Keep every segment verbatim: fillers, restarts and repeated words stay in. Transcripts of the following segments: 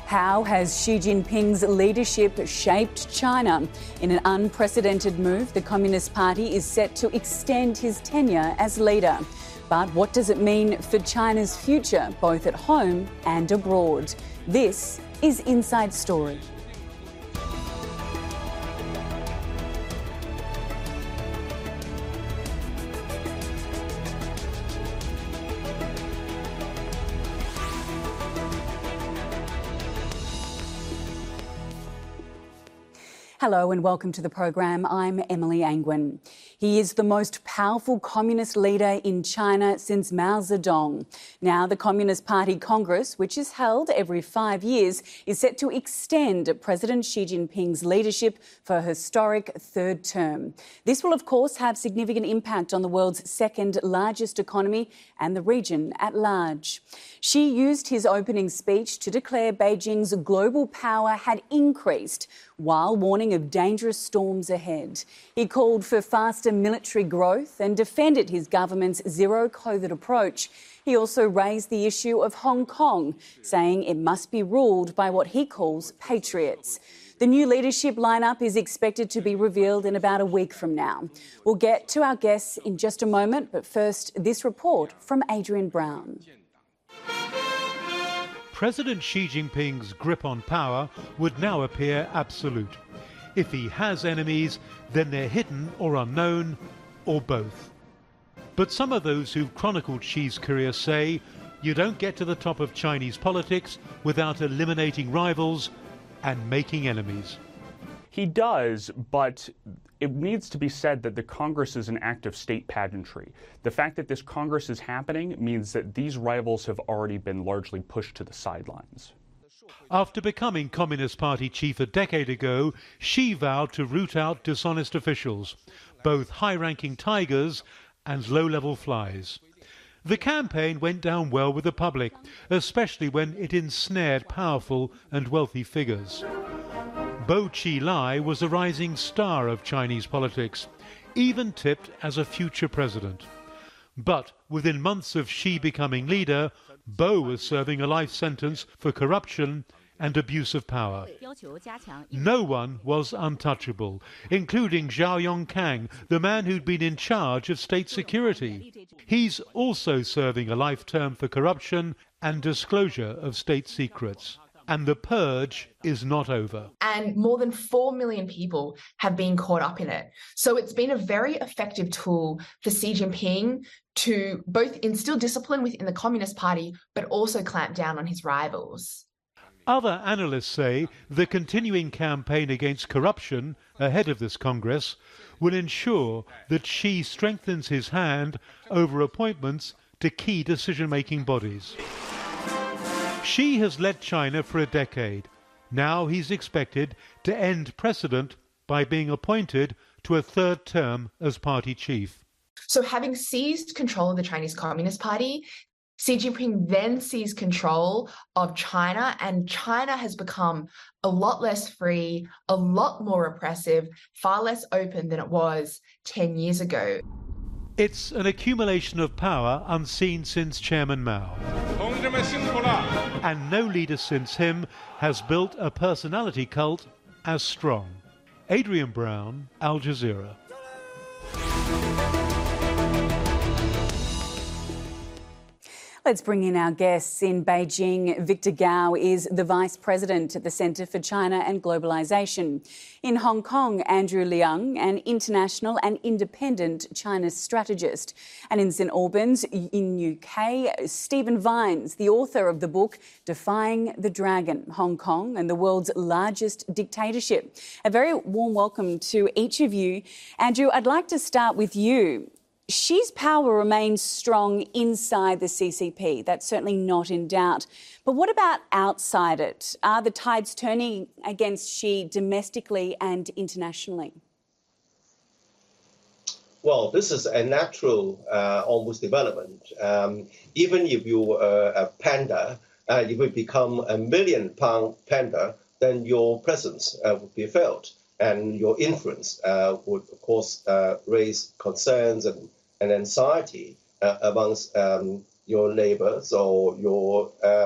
How has Xi Jinping's leadership shaped China? In an unprecedented move, the Communist Party is set to extend his tenure as leader. But what does it mean for China's future, both at home and abroad? This is Inside Story. Hello and welcome to the program. I'm Emily Angwin. He is the most powerful communist leader in China since Mao Zedong. Now, the Communist Party Congress, which is held every five years, is set to extend President Xi Jinping's leadership for a historic third term. This will, of course, have significant impact on the world's second largest economy and the region at large. Xi used his opening speech to declare Beijing's global power had increased, while warning of dangerous storms ahead. He called for faster military growth and defended his government's zero-COVID approach. He also raised the issue of Hong Kong, saying it must be ruled by what he calls patriots. The new leadership lineup is expected to be revealed in about a week from now. We'll get to our guests in just a moment, but first, this report from Adrian Brown. President Xi Jinping's grip on power would now appear absolute. If he has enemies, then they're hidden or unknown, or both. But some of those who've chronicled Xi's career say you don't get to the top of Chinese politics without eliminating rivals and making enemies. He does, but it needs to be said that the Congress is an act of state pageantry. The fact that this Congress is happening means that these rivals have already been largely pushed to the sidelines. After becoming Communist Party chief a decade ago, Xi vowed to root out dishonest officials, both high-ranking tigers and low-level flies. The campaign went down well with the public, especially when it ensnared powerful and wealthy figures. Bo Xilai was a rising star of Chinese politics, even tipped as a future president. But within months of Xi becoming leader, Bo was serving a life sentence for corruption and abuse of power. No one was untouchable, including Zhao Yongkang, the man who'd been in charge of state security. He's also serving a life term for corruption and disclosure of state secrets. And the purge is not over. And more than four million people have been caught up in it. So it's been a very effective tool for Xi Jinping to both instill discipline within the Communist Party, but also clamp down on his rivals. Other analysts say the continuing campaign against corruption ahead of this Congress will ensure that Xi strengthens his hand over appointments to key decision-making bodies. Xi has led China for a decade. Now he's expected to end precedent by being appointed to a third term as party chief. So having seized control of the Chinese Communist Party, Xi Jinping then seized control of China, and China has become a lot less free, a lot more repressive, far less open than it was ten years ago. It's an accumulation of power unseen since Chairman Mao. And no leader since him has built a personality cult as strong. Adrian Brown, Al Jazeera. Let's bring in our guests. In Beijing, Victor Gao is the Vice President at the Centre for China and Globalisation. In Hong Kong, Andrew Leung, an international and independent China strategist. And in Saint Albans, in U K, Stephen Vines, the author of the book Defying the Dragon, Hong Kong and the World's Largest Dictatorship. A very warm welcome to each of you. Andrew, I'd like to start with you. Xi's power remains strong inside the C C P. That's certainly not in doubt. But what about outside it? Are the tides turning against Xi domestically and internationally? Well, this is a natural uh, almost development. Um, even if you are a panda, uh, if you become a million pound panda, then your presence uh, would be felt. And your influence uh, would, of course, uh, raise concerns and and anxiety uh, amongst um, your neighbors or your um,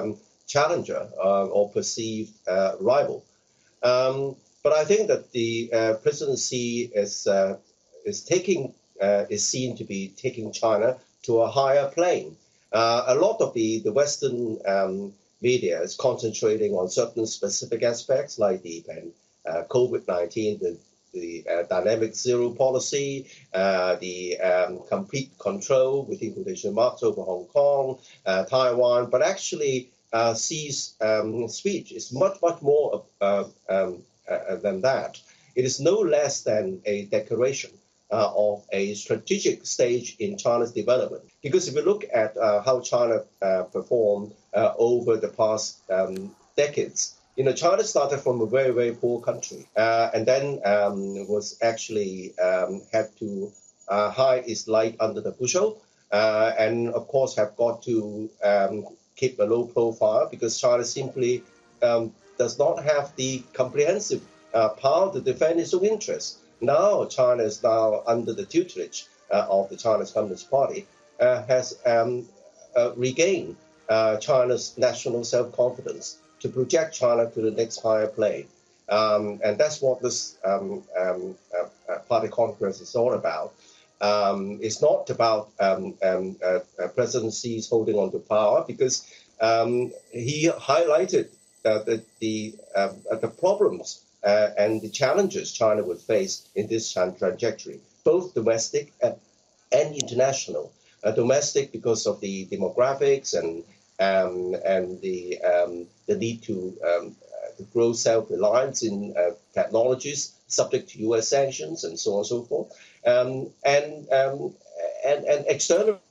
challenger uh, or perceived uh, rival. Um, but I think that the uh, President Xi is uh, is taking uh, is seen to be taking China to a higher plane. Uh, a lot of the the Western um, media is concentrating on certain specific aspects like the uh, COVID nineteen, the the uh, dynamic zero policy, uh, the um, complete control within quotation marks over Hong Kong, uh, Taiwan, but actually uh, Xi's um, speech is much, much more uh, um, uh, than that. It is no less than a declaration uh, of a strategic stage in China's development. Because if you look at uh, how China uh, performed uh, over the past um, decades, you know, China started from a very, very poor country, uh, and then um, was actually um, had to uh, hide its light under the bushel, uh, and of course have got to um, keep a low profile because China simply um, does not have the comprehensive uh, power to defend its own interests. Now China is now under the tutelage uh, of the Chinese Communist Party, uh, has um, uh, regained uh, China's national self-confidence to project China to the next higher plane. Um, and that's what this um, um, uh, party congress is all about. Um, it's not about um, um, uh, uh, President Xi's holding on to power, because um, he highlighted uh, the, the, uh, the problems uh, and the challenges China would face in this trajectory, both domestic and, and international. Uh, domestic because of the demographics and Um, and the um, the need to, um, uh, to grow self-reliance in uh, technologies subject to U S sanctions and so on and so forth, um, and, um, and and external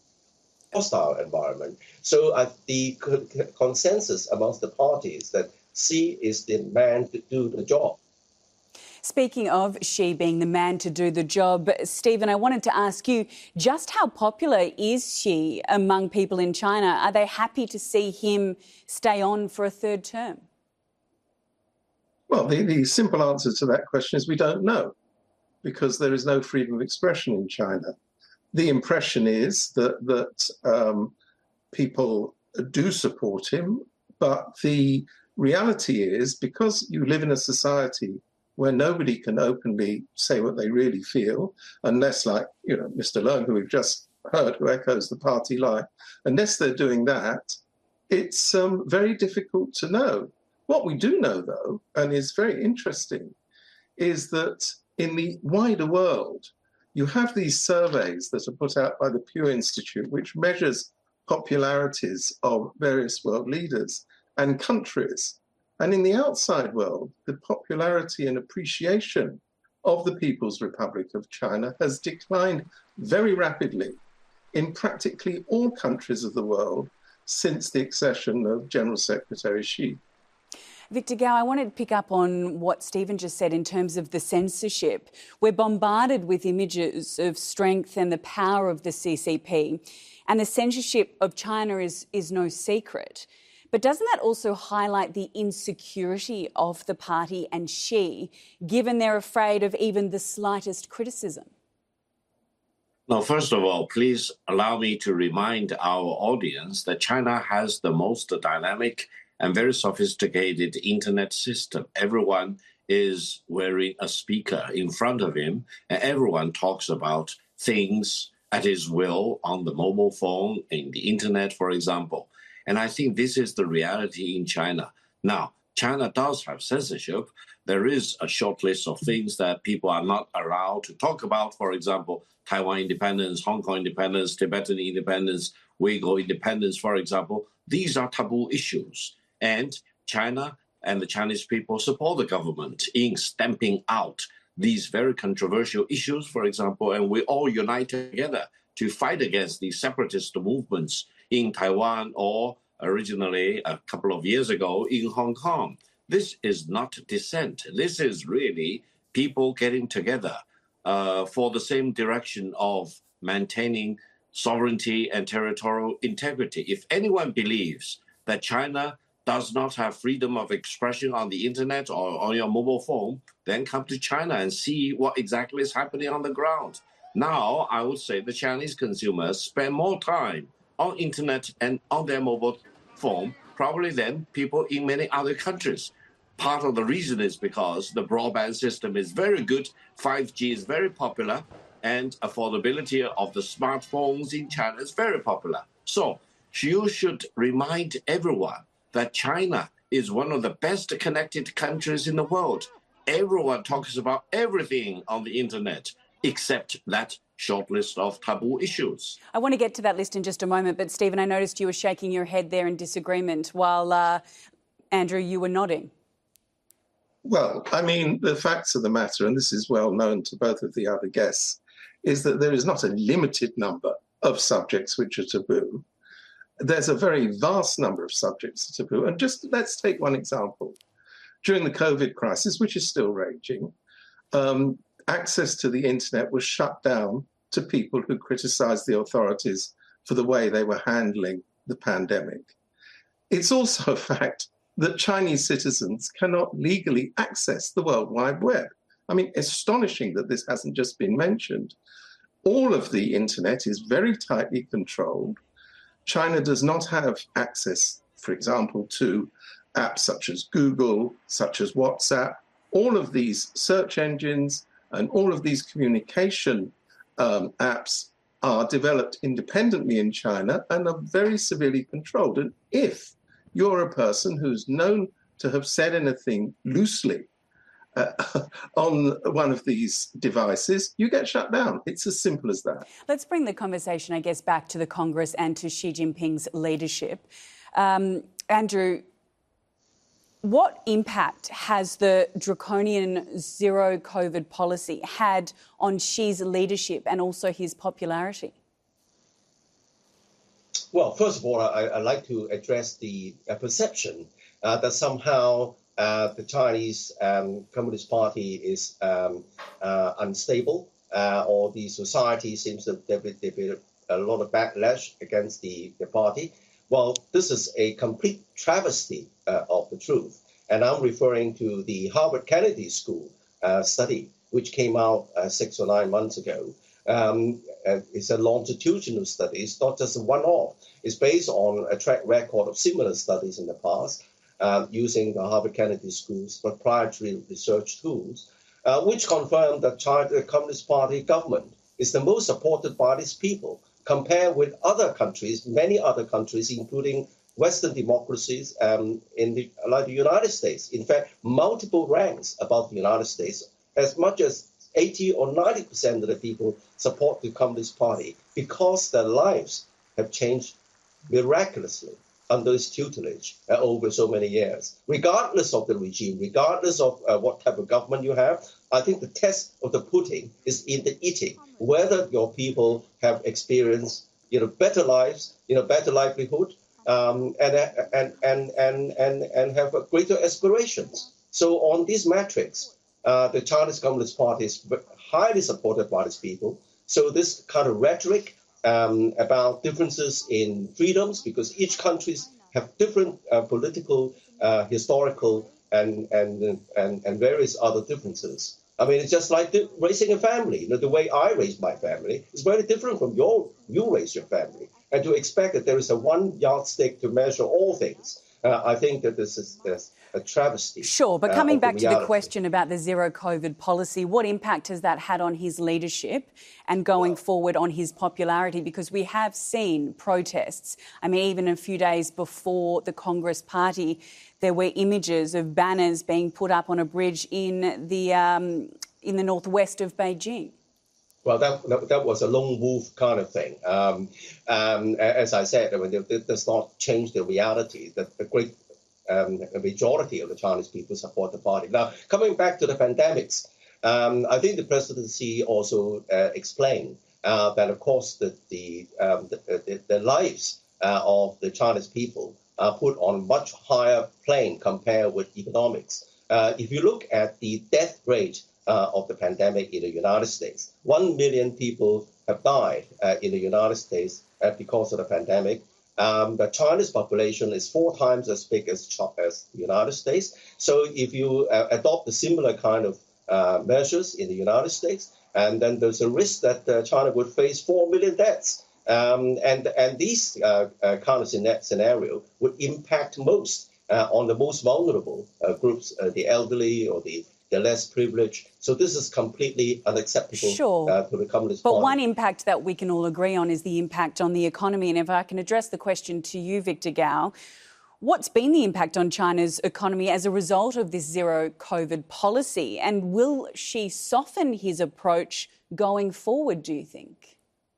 hostile environment. So uh, the co- consensus amongst the parties that Xi is the man to do the job. Speaking of Xi being the man to do the job, Stephen, I wanted to ask you, just how popular is Xi among people in China? Are they happy to see him stay on for a third term? Well, the, the simple answer to that question is we don't know, because there is no freedom of expression in China. The impression is that, that um, people do support him, but the reality is, because you live in a society where nobody can openly say what they really feel, unless, like, you know, Mister Leung, who we've just heard, who echoes the party line, unless they're doing that, it's um, very difficult to know. What we do know, though, and is very interesting, is that in the wider world, you have these surveys that are put out by the Pew Institute, which measures popularities of various world leaders and countries. And in the outside world, the popularity and appreciation of the People's Republic of China has declined very rapidly in practically all countries of the world since the accession of General Secretary Xi. Victor Gao, I wanted to pick up on what Stephen just said in terms of the censorship. We're bombarded with images of strength and the power of the C C P, and the censorship of China is, is no secret. But doesn't that also highlight the insecurity of the party and Xi, given they're afraid of even the slightest criticism? Now, first of all, please allow me to remind our audience that China has the most dynamic and very sophisticated internet system. Everyone is wearing a speaker in front of him, and everyone talks about things at his will on the mobile phone, in the internet, for example. And I think this is the reality in China. Now, China does have censorship. There is a short list of things that people are not allowed to talk about. For example, Taiwan independence, Hong Kong independence, Tibetan independence, Uyghur independence, for example. These are taboo issues. And China and the Chinese people support the government in stamping out these very controversial issues, for example, and we all unite together to fight against these separatist movements in Taiwan or originally a couple of years ago in Hong Kong. This is not dissent. This is really people getting together uh, for the same direction of maintaining sovereignty and territorial integrity. If anyone believes that China does not have freedom of expression on the internet or on your mobile phone, then come to China and see what exactly is happening on the ground. Now, I would say the Chinese consumers spend more time on internet and on their mobile phone probably than people in many other countries. Part of the reason is because the broadband system is very good, five G is very popular, and affordability of the smartphones in China is very popular. So you should remind everyone that China is one of the best connected countries in the world. Everyone talks about everything on the internet except that short list of taboo issues. I want to get to that list in just a moment, but Stephen, I noticed you were shaking your head there in disagreement while, uh, Andrew, you were nodding. Well, I mean, the facts of the matter, and this is well known to both of the other guests, is that there is not a limited number of subjects which are taboo. There's a very vast number of subjects that are taboo. And just let's take one example. During the COVID crisis, which is still raging, um, access to the internet was shut down to people who criticized the authorities for the way they were handling the pandemic. It's also a fact that Chinese citizens cannot legally access the World Wide Web. I mean, astonishing that this hasn't just been mentioned. All of the internet is very tightly controlled. China does not have access, for example, to apps such as Google, such as WhatsApp. All of these search engines and all of these communication um, apps are developed independently in China and are very severely controlled. And if you're a person who's known to have said anything loosely uh, on one of these devices, you get shut down. It's as simple as that. Let's bring the conversation, I guess, back to the Congress and to Xi Jinping's leadership. Um, Andrew, what impact has the draconian zero COVID policy had on Xi's leadership and also his popularity? Well, first of all, I, I'd like to address the uh, perception uh, that somehow uh, the Chinese um, Communist Party is um, uh, unstable, uh, or the society seems to there be, there be a lot of backlash against the, the party. Well, this is a complete travesty uh, of the truth. And I'm referring to the Harvard Kennedy School uh, study, which came out uh, six or nine months ago. Um, uh, it's a longitudinal study. It's not just a one-off. It's based on a track record of similar studies in the past uh, using the Harvard Kennedy School's proprietary research tools, uh, which confirm that China, the Communist Party government is the most supported by its people, compared with other countries, many other countries, including Western democracies um, in the, like the United States. In fact, multiple ranks above the United States, as much as eighty or ninety percent of the people support the Communist Party because their lives have changed miraculously under its tutelage uh, over so many years. Regardless of the regime, regardless of uh, what type of government you have, I think the test of the pudding is in the eating, whether your people have experienced, you know, better lives, you know, better livelihood, um, and, and, and, and, and, and have greater aspirations. So on these metrics, uh, the Chinese Communist Party is highly supported by its people. So this kind of rhetoric um, about differences in freedoms, because each countries have different uh, political, uh, historical, and, and and and various other differences. I mean, it's just like the, raising a family. You know, the way I raise my family is very different from your you raise your family. And to expect that there is a one yardstick to measure all things, uh, I think that this is this a travesty. Sure, but coming uh, back the to the question about the zero COVID policy, what impact has that had on his leadership and going well, forward on his popularity? Because we have seen protests. I mean, even a few days before the Congress Party, there were images of banners being put up on a bridge in the um, in the northwest of Beijing. Well, that, that that was a lone wolf kind of thing. Um, um, as I said, I mean, it, it does not change the reality that the great um, majority of the Chinese people support the party. Now, coming back to the pandemics, um, I think the presidency also uh, explained uh, that, of course, the the um, the, the, the lives uh, of the Chinese people are put on much higher plane compared with economics. Uh, if you look at the death rate uh, of the pandemic in the United States, one million people have died uh, in the United States uh, because of the pandemic. Um, the Chinese population is four times as big as, as the United States. So if you uh, adopt a similar kind of uh, measures in the United States, and then there's a risk that uh, China would face four million deaths Um, and and these uh, uh, kind of scenario would impact most uh, on the most vulnerable uh, groups, uh, the elderly or the, the less privileged. So this is completely unacceptable sure. uh, to the Communist But Party. one impact that we can all agree on is the impact on the economy. And if I can address the question to you, Victor Gao, what's been the impact on China's economy as a result of this zero COVID policy? And will Xi soften his approach going forward, do you think?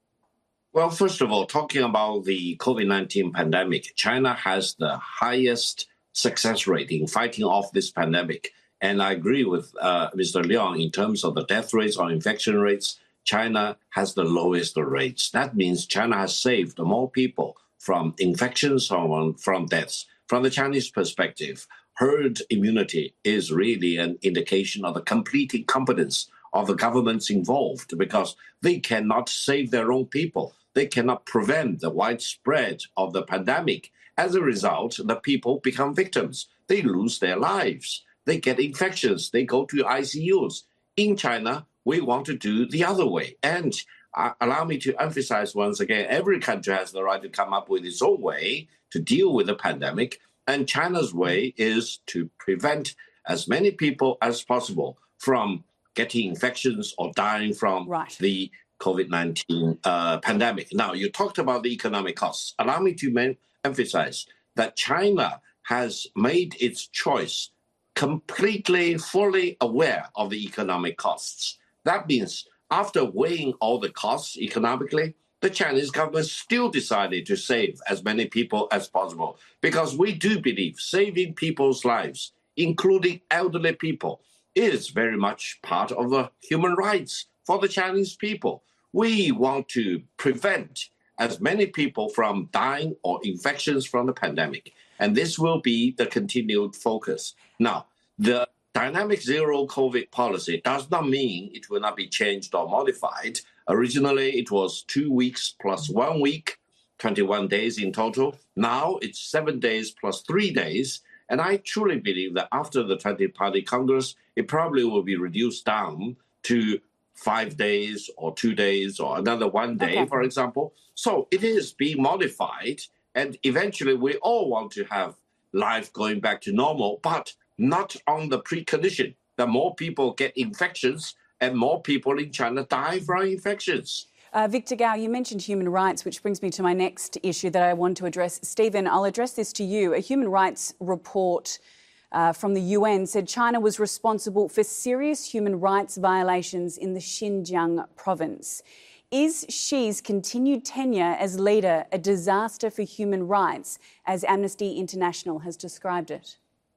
Well, first of all, talking about the COVID nineteen pandemic, China has the highest success rate in fighting off this pandemic. And I agree with uh, Mister Leong in terms of the death rates or infection rates. China has the lowest rates. That means China has saved more people from infections or from deaths. From the Chinese perspective, herd immunity is really an indication of the complete incompetence of the governments involved, because they cannot save their own people. They cannot prevent the widespread of the pandemic. As a result, the people become victims. They lose their lives. They get infections. They go to I C Us. In China, we want to do the other way. And uh, allow me to emphasize once again, every country has the right to come up with its own way to deal with the pandemic. And China's way is to prevent as many people as possible from getting infections or dying from right. the COVID nineteen uh, pandemic. Now, you talked about the economic costs. Allow me to men- emphasize that China has made its choice completely, fully aware of the economic costs. That means after weighing all the costs economically, the Chinese government still decided to save as many people as possible, because we do believe saving people's lives, including elderly people, is very much part of the human rights for the Chinese people. We want to prevent as many people from dying or infections from the pandemic. And this will be the continued focus. Now, the dynamic zero COVID policy does not mean it will not be changed or modified. Originally, it was two weeks plus one week, twenty-one days in total. Now it's seven days plus three days. And I truly believe that after the twentieth Party Congress, it probably will be reduced down to five days or two days or another one day, okay. for example. So it is being modified. And eventually we all want to have life going back to normal, but not on the precondition that more people get infections and more people in China die from infections. Uh, Victor Gao, you mentioned human rights, which brings me to my next issue that I want to address. Stephen, I'll address this to you. A human rights report uh, from the U N said China was responsible for serious human rights violations in the Xinjiang province. Is Xi's continued tenure as leader a disaster for human rights, as Amnesty International has described it?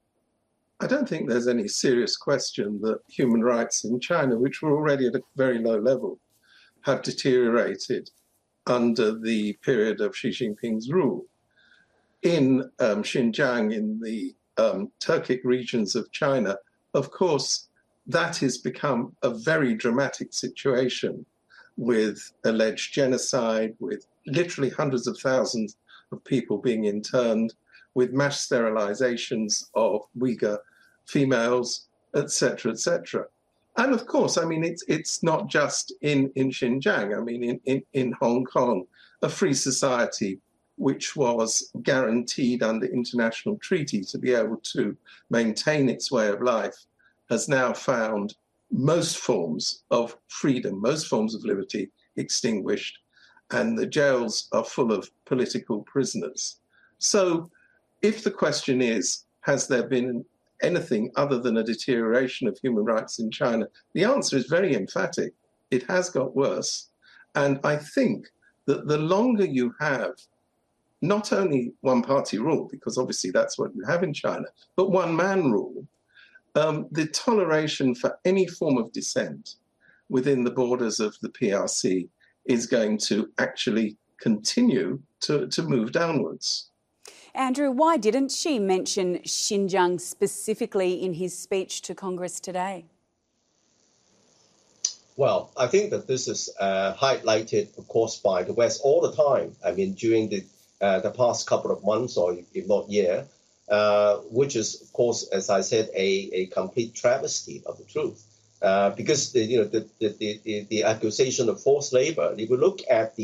I don't think there's any serious question that human rights in China, which were already at a very low level, have deteriorated under the period of Xi Jinping's rule. In um, Xinjiang, in the um, Turkic regions of China, of course, that has become a very dramatic situation with alleged genocide, with literally hundreds of thousands of people being interned, with mass sterilizations of Uyghur females, et cetera, et cetera. And of course, I mean, it's it's not just in, in Xinjiang. I mean, in, in, in Hong Kong, a free society which was guaranteed under international treaty to be able to maintain its way of life, has now found most forms of freedom, most forms of liberty extinguished, and the jails are full of political prisoners. So if the question is, has there been anything other than a deterioration of human rights in China, the answer is very emphatic. It has got worse. And I think that the longer you have not only one-party rule, because obviously that's what you have in China, but one-man rule, um, the toleration for any form of dissent within the borders of the P R C is going to actually continue to, to move downwards. Andrew, why didn't Xi mention Xinjiang specifically in his speech to Congress today? Well, I think that this is uh, highlighted, of course, by the West all the time. I mean, during the uh, the past couple of months, or if not year, uh, which is, of course, as I said, a, a complete travesty of the truth. Uh, because the, you know the the, the the accusation of forced labor. If you look at the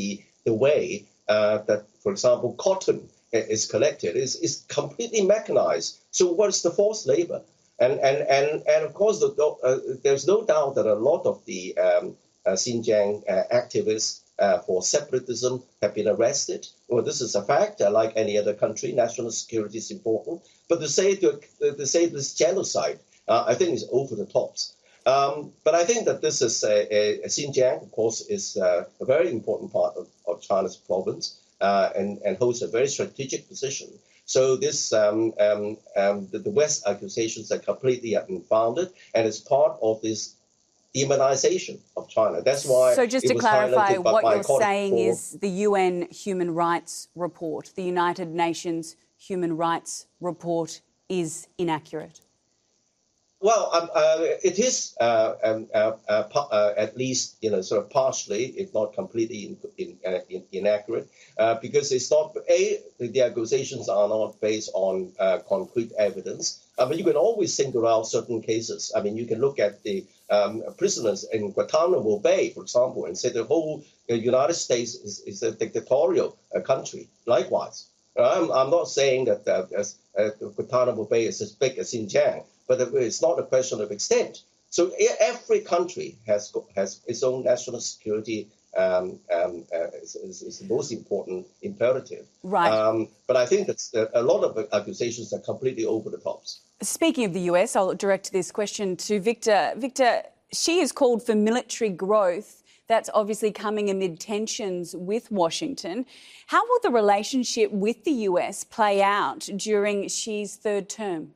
the way uh, that, for example, cotton is collected is, is completely mechanized. So what is the forced labor? And and and and of course, the, uh, there's no doubt that a lot of the um, uh, Xinjiang uh, activists uh, for separatism have been arrested. Well, this is a fact. Uh, like any other country, national security is important. But to say to, to say this genocide, uh, I think is over the tops. Um, but I think that this is a, a, a Xinjiang, of course, is uh, a very important part of, of China's province uh, and and holds a very strategic position. So this, um, um, um, the, the West accusations are completely unfounded, and it's part of this demonization of China. That's why. So just to clarify, what you're saying for, is the U N Human Rights Report, the United Nations Human Rights Report, is inaccurate. Well, um, uh, it is uh, um, uh, uh, uh, at least, you know, sort of partially, if not completely in, in, uh, in, inaccurate, uh, because it's not, A, the accusations are not based on uh, concrete evidence. I mean, you can always single out certain cases. I mean, you can look at the um, prisoners in Guantanamo Bay, for example, and say the whole uh, United States is, is a dictatorial uh, country. Likewise, I'm, I'm not saying that uh, as, uh, Guantanamo Bay is as big as Xinjiang, but it's not a question of extent. So every country has has its own national security. Um, um, uh, is, is, is the most important imperative. Right. Um, but I think that a lot of accusations are completely over the tops. Speaking of the U S, I'll direct this question to Victor. Victor, Xi has called for military growth. That's obviously coming amid tensions with Washington. How will the relationship with the U S play out during Xi's third term?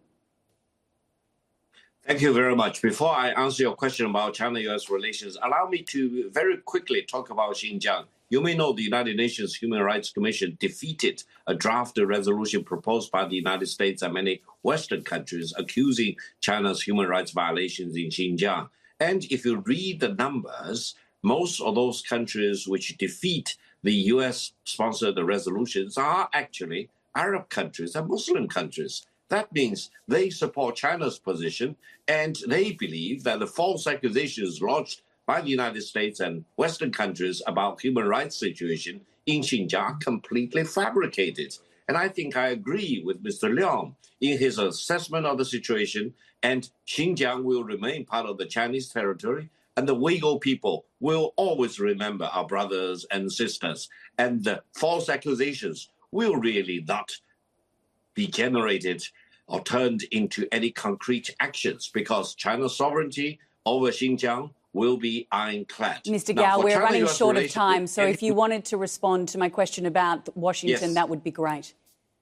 Thank you very much. Before I answer your question about China-U S relations, allow me to very quickly talk about Xinjiang. You may know the United Nations Human Rights Commission defeated a draft resolution proposed by the United States and many Western countries accusing China's human rights violations in Xinjiang. And if you read the numbers, most of those countries which defeat the U S-sponsored resolutions are actually Arab countries and Muslim countries. That means they support China's position, and they believe that the false accusations lodged by the United States and Western countries about human rights situation in Xinjiang are completely fabricated. And I think I agree with Mister Leong in his assessment of the situation, and Xinjiang will remain part of the Chinese territory, and the Uyghur people will always remember our brothers and sisters, and the false accusations will really not be generated or turned into any concrete actions, because China's sovereignty over Xinjiang will be ironclad. Mister Gao, we're running short of time, so if you wanted to respond to my question about Washington, yes, that would be great.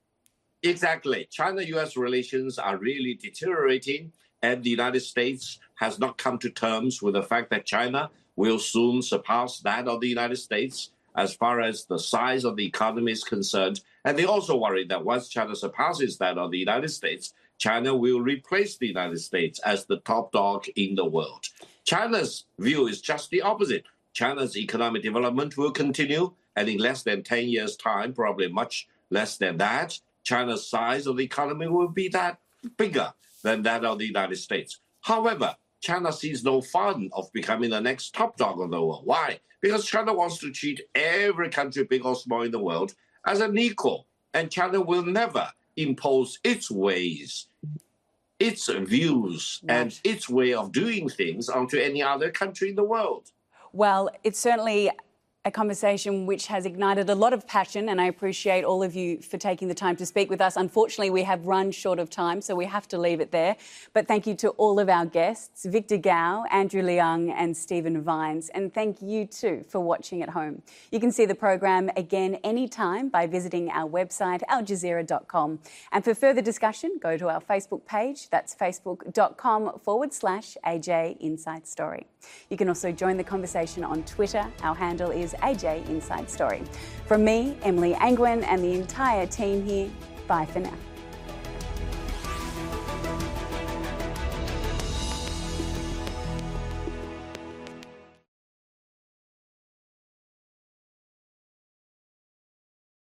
Exactly. China-U S relations are really deteriorating, and the United States has not come to terms with the fact that China will soon surpass that of the United States as far as the size of the economy is concerned. And they also worry that once China surpasses that of the United States, China will replace the United States as the top dog in the world. China's view is just the opposite. China's economic development will continue, and in less than ten years' time, probably much less than that, China's size of the economy will be that bigger than that of the United States. However, China sees no fun of becoming the next top dog of the world. Why? Because China wants to treat every country, big or small in the world, as an equal. And China will never impose its ways, its views, right, and its way of doing things onto any other country in the world. Well, it's certainly a conversation which has ignited a lot of passion, and I appreciate all of you for taking the time to speak with us. Unfortunately, we have run short of time, so we have to leave it there. But thank you to all of our guests, Victor Gao, Andrew Leung and Stephen Vines. And thank you too for watching at home. You can see the program again anytime by visiting our website, al jazeera dot com. And for further discussion, go to our Facebook page. That's facebook.com forward slash AJ Inside Story. You can also join the conversation on Twitter. Our handle is A J Inside Story. From me, Emily Angwin, and the entire team here, bye for now.